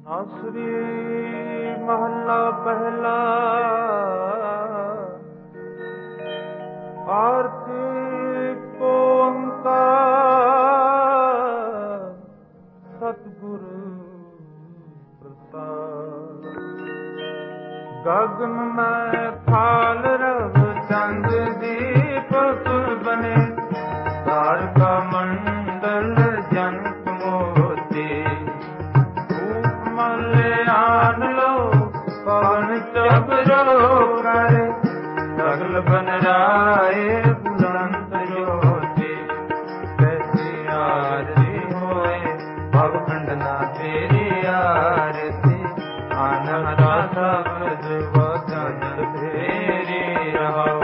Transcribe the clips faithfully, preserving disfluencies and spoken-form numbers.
ਆਸਰੀ ਮਹੱਲਾ ਪਹਿਲਾ। ਆਰਤੀ ਓੰਕਾਰ ਸਤਿਗੁਰੂ ਪ੍ਰਸਾਦ। ਗਗਨ ਮੈਂ ਫਾਲ ਰਵ ਚੰਦ ਦੀਪਕ ਬਨੇ, ਤਾਰਕਾ ਮੰਡਲ ਜਨਕ ਮੋਤੀ। ਧੂਪ ਮਲਿਆਨ ਲੋ ਪਵਨ ਚਬਰੋ ਕਰੇ, ਸਗਲ ਬਨ ਰਾਏ ਬੁਲੰਦ ਜੋਤੀ। ਤੈਸੀ ਆਰਤੀ ਹੋਏ ਭਵ ਖੰਡਨਾ ਤੇਰੀ ਆਰਤੀ। ਆਨੰਦਾ ਸਬਦ ਵਚਨ ਤੇਰੀ ਰਹਾਉ।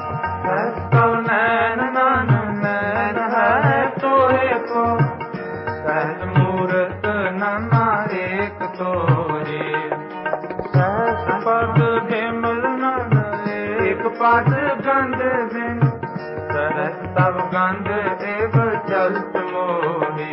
ਸਹਿ ਨੈਣ ਨਨ ਨੈਣ ਹੈ ਤੋਏ ਕੋ, ਸਹਿਜ ਮੂਰਤ ਨਨਾ ਏਕ ਤੋਰੀ। ਸਹਿਜ ਪਦ ਬਿਮਲ ਨਨ ਏਕ ਪਦ ਗੰਧ ਬਿਨ, ਸਰਸ ਤਬ ਗੰਧ ਏਵ ਚਲਤ ਮੋਹੀ।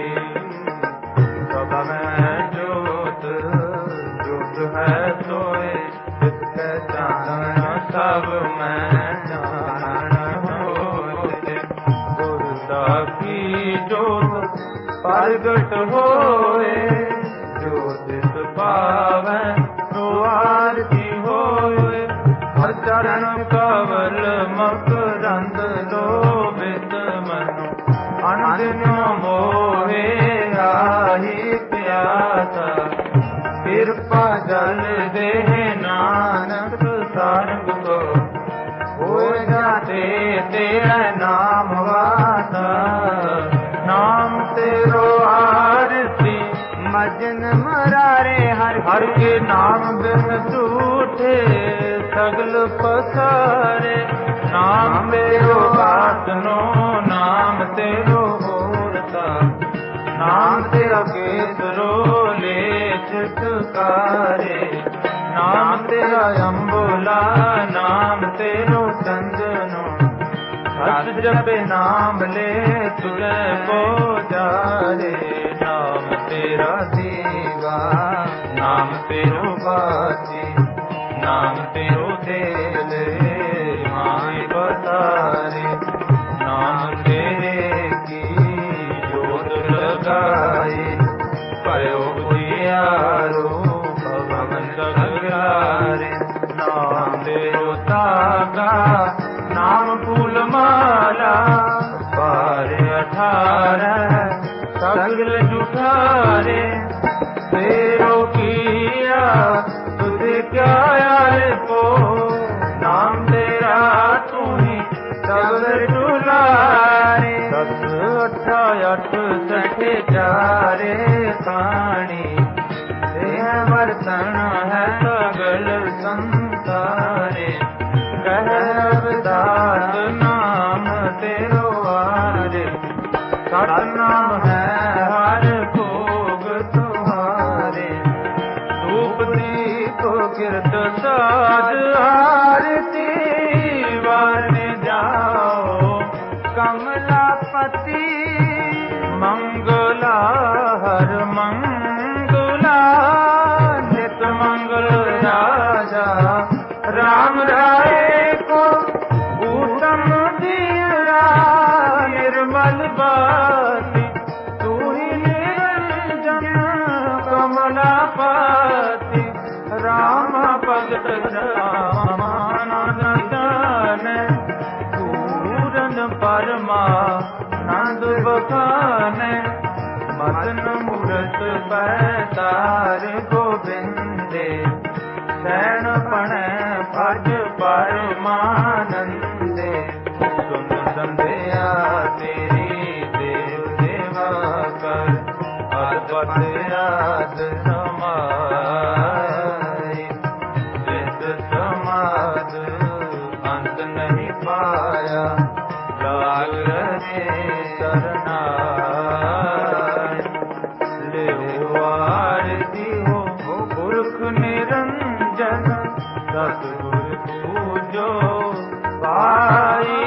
ਸਭ ਮੈਂ ਜੋਤ ਜੋਤ ਹੈ ਸੋਏ, ਜਿਸ ਕੈ ਜਾਣ ਸਭ ਮੈਂ ਜਾਣ ਹੋਏ। ਗੁਰ ਸਾਖੀ ਜੋਤ ਪ੍ਰਗਟ ਹੋਏ, ਜੋ ਤਿਸ ਭਾਵੈ ਸੋ ਆਰਤੀ ਹੋਏ। ਹਰ ਚਰਨ ਕਵਲ ਮਕਰੰਦ ਲੋਭਿਤ ਮਨੁ, ਅਨੰਦਿਨੋ ਮੋਹੇ ਆਹੀ ਪਿਆਸਾ। ਕਿਰਪਾ ਜਲ ਦੇਹ ਨਾਨਕ ਸਾਰੰਗ ਕੋ, ਹੋਇ ਜਾਤੇ ਤੇਰਾ ਨਾਮ ਵਾਸਾ। ਨਾਮ ਤੇਰੋ ਆਰਤੀ ਮਜਨ ਮਰਾਰੇ, ਹਰ ਹਰ ਕੇ ਨਾਮ ਬਿਨ ਝੂਠੇ ਸਗਲ ਪਸਾਰੇ। ਨਾਮ ਤੇਰੋ ਆਤਨੋ ਨਾਮ ਤੇਰੋ ਹੋਰਤਾ, ਨਾਮ ਤੇਰਾ ਕੇਸਰੋ ਲੈ ਛੁਟਕਾਰੇ। ਨਾਮ ਤੇਰਾ ਅੰਬੋਲਾ ਨਾਮ ਤੇਰੋ ਚੰਦਨੋ, ਸਤ ਜਪੇ ਨਾਮ ਲੈ ਤੁਝੇ ਕੋ ਜਾਰੇ। ਨਾਮ ਤੇਰਾ ਦੀਵਾ ਨਾਮ ਤੇਰੋ ਬਾਜੀ, ਨਾਮ ਤੇਰੋ ਦੇਲੇ ਮਾਈ ਬਤਾਰੇ। ਨਾਮ ਤੇਰੇ ਕੀ ਜੋਤ ਲਗਾਈ, ਭਇਓ ਉਜਿਆਰੋ ਭਵਨ ਸਗਲਾਰੇ। ਨਾਮ ਤੇਰੋ ਤਾਗਾ ਨਾਮ ਫੂਲ ਮਾਲਾ, ਬਾਰੇ ਅਠਾਰਹ ਸਗਲ ਜੁਠਾਰੇ। ਤੇਰੋ ਕੀਆ ਤੁਝੇ ਕਿਆ ਆਏ ਕੋ, ਨਾਮ ਤੇਰਾ ਤੂੰ ਹੀ ਸਗਲ ਦੁਲਾਰੇ। ਸਤ ਅਠਾ ਅਠ ਸਠੇ ਚਾਰੇ ਖਾਣੀ, ਇਹ ਵਰਤਨ ਹੈ ਸਗਲ ਸੰਸਾਰੇ। ਕਹਿ ਅਵਤਾਰ ਨਾਮ ਤੇਰੋ ਆਰੇ, ਸਤ ਨਾਮ ਹੈ ਹਰ ਭੋਗ ਤੁਹਾਰੇ। ਧੂਪ ਦੀਪ ਕਿਰਤ ਸਾਜ ਆਰਤੀ, ਵਾਰਨੇ ਜਾਓ ਕਮਲਾਪਤੀ। ਮੰਗਲਾ ਹਰ ਮੰਗਲਾ, ਨਿਤ ਮੰਗਲ ਰਾਜਾ ਰਾਮ ਰਾਏ ਕੋ। ਊਤਮ ਦੀਰਾ ਨਿਰਮਲ ਬਾਤੀ, ਤੂੰ ਹੀ ਨਿਰੰਜਨ ਕਮਲਾਪਤੀ। ਰਾਮ ਭਗਤ ਰਾਮਾਨੰਦਨ, ਪੂਰਨ ਪਰਮਾਨੰਦ ਬਖਾਨੇ। ਮਦਨ ਮੂਰਤ ਪੈਤਾਰ ਗੋਬਿੰਦੇ, ਸੈਣ ਪਣੈ ਭਜ ਪਰਮਾਨੰਦੇ। ਸੁਨ ਸੰਧਿਆ ਤੇਰੀ ਦੇਵ ਦੇਵਾ ਕਰ, ਅਦਭੁਤ ਆਦ ਸਮਾਈ। ਜਿਤ ਸਮਾਦ ਅੰਤ ਨਹੀਂ ਪਾਇਆ, ਲਾਗ ਰਹੇ ਸਰਨਾਈ। ਲਿਓ ਆਰਤੀ ਹੋ ਪੁਰਖ ਨਿਰੰਜਨ, ਸਤਿਗੁਰ ਪੂਜੋ ਪਾਈ।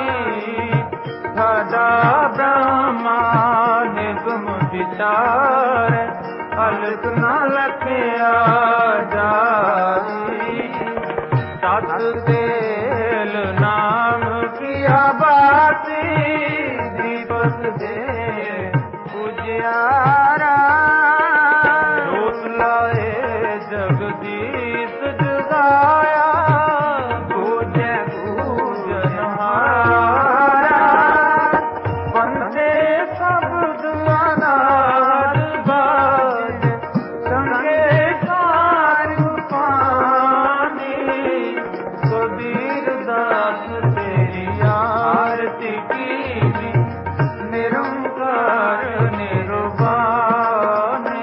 ਸਦਾ ਬ੍ਰਹਮਾ ਨਿਗਮ ਵਿਚਾਰ, ਅਲਕ लखिया जाई सत तेल नाम किया बाती दीपक दे उजियारा रोस लाए जगदीश जगाया पूज्य पूजनहारा वंदे शब्द अनाद बाज संगे कार पानी कबीर दास तेरी आरती की निरंकार निर्वाणी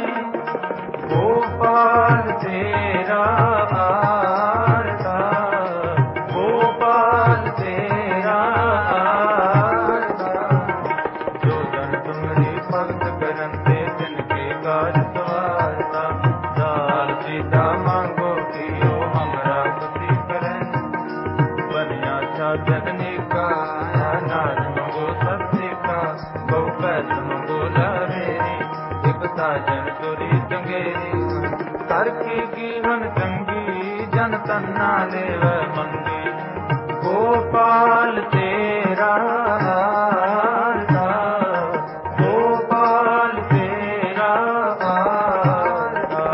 गोपाल तेरा आरता गोपाल तेरा आरता जो जन तुमरी भक्त करते तिनके कार सवारता दाल सीता मांगो कियो हमरा तुसी करें बनिया छा जगने का नाज मंगो सत्य का बहु पैस मंगो लावेरी एक साजन चोरी चंगेरी हर की कीवन चंगी जन तन्ना लेव मंगी गोपाल तेरा आरता गोपाल तेरा आरता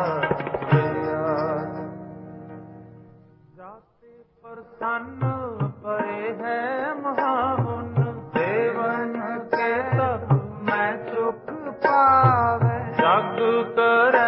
जाते प्रसन्न परे है महामुन देवन के तब मैं सुख पावे जग करे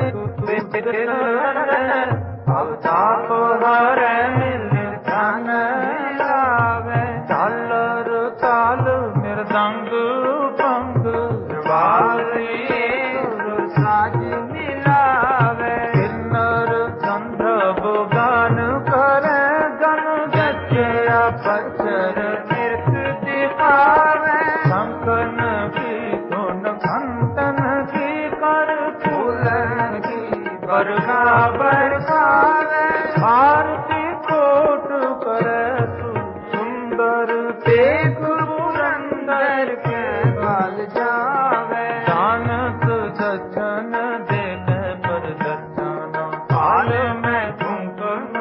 अवताप हरे मिल धन लावे झालर ताल मृदंग भंग वाली साज मिलावे किन्नर गंधर्व गान करे गन गजया पत्थर नृत दिखावे शंकन की धुन घंटन की कर फूलन की बरगा बरसावे आरती कोट करे तू सुंदर तेग पुरंदर के बाल जावे जानत दर्शन देख पर दर्शन काल में कुंकम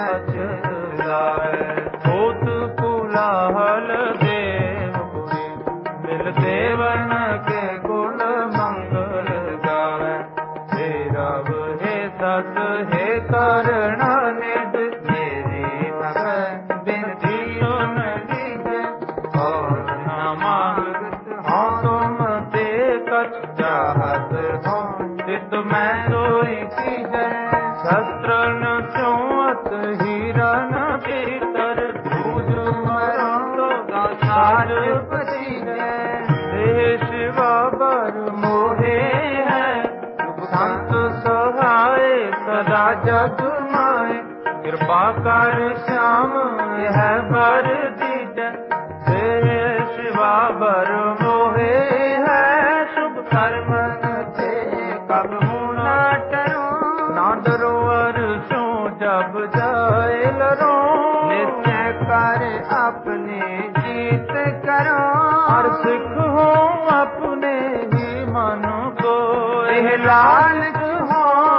लावे होत कुलाहल देवपुरी मिल देवन के गुण मंगल गावे हे रव हे सत हे करण निध मेरी भगत बिनती सुन लीजिए और न मांगत हो तुम ते कछ चाहत हो चित मैं सोई कीजय शस्त्र न चौत हीरन भीतर दूज मरो सार पसीजय देश बाबर मोहे है संत सहाय सदा जग माए कृपा कर श्याम यह बर दीजय शिवा बर मोहे है शुभ कर्म थे कब न डरो ना डरो अरसो जब जाए लरो निश्चय कर अपने जीत करो और सिख हो अपने ही मन को लाल हो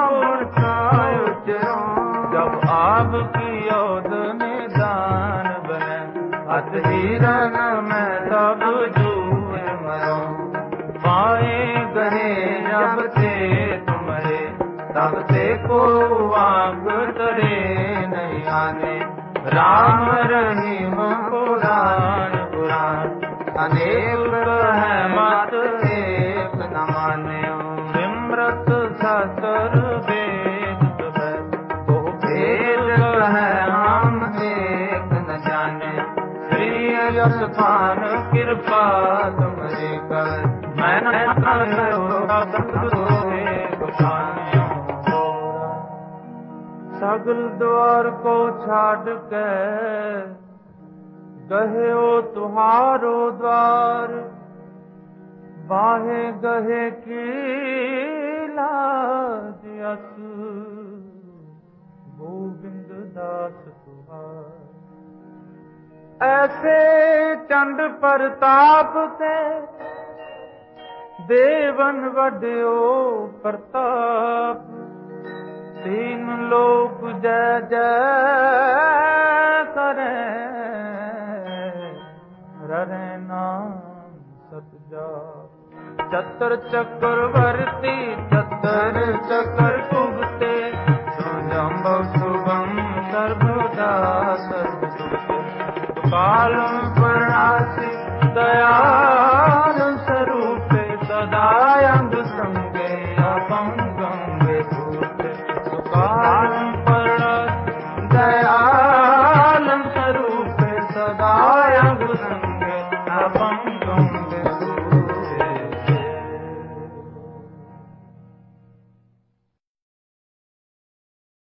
उतरो जब आपकी ओद में दान बने अत हिरन में तब जूए मरो पाए गहे जब से तुम्हारे तब से को वाग तरे नहीं आने राम रहीम पुराण पुराण अनेक है मत एक न माने सिमरत सतर वेद वो भेद है हम एक न जाने श्री यश खान कृपा तुम्हारे कर मैंने सगल द्वार को छाड़ के गहे ओ तुहारो द्वार बाहे गहे की लाज यस गोविंद दास तुहार ऐसे चंड प्रताप से देवन वड्यो प्रताप, तीन लोक जय जय करें, ररे नाम सत जाप। चतर चक्रवर्ती चतर चकर कुबते, सुजम्ब शुभम सर्वदा सर्वसुते। काल